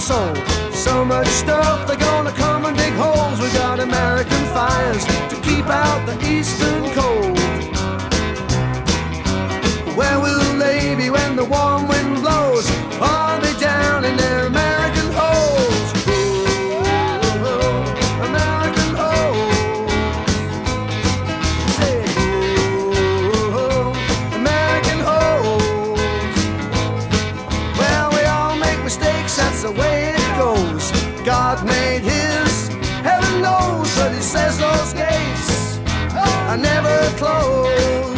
the soul. So much stuff, they're gonna come and dig holes. We got American fires to keep out the eastern cold. Where will they be when the warm wind blows? Are they down in their American holes? Oh, American holes. Say, oh, American holes. Well, we all make mistakes, that's the way it goes. God made his, heaven knows, but he says those gates are never closed.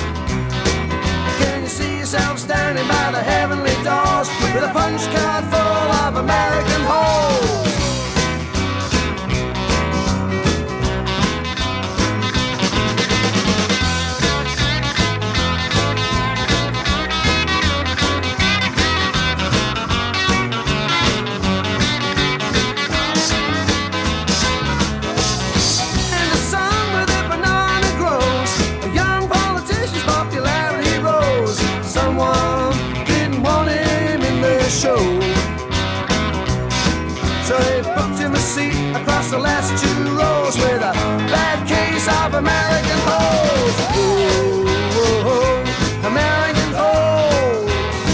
Standing by the heavenly doors with a punch card full of American holes. And the sun with a banana grows. A young politician's popularity rose. Someone didn't want him in the show, so they booked him a seat across the last two rows with a bad case of American hoes. Oh, oh, oh, American hoes.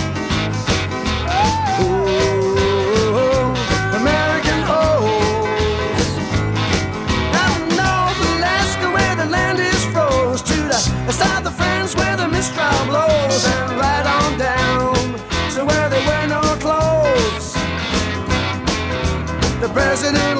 Oh, oh, American hoes. Down in North Alaska where the land is froze, to the south of France where the Mistral blows, and right on down to where there were no clothes. The president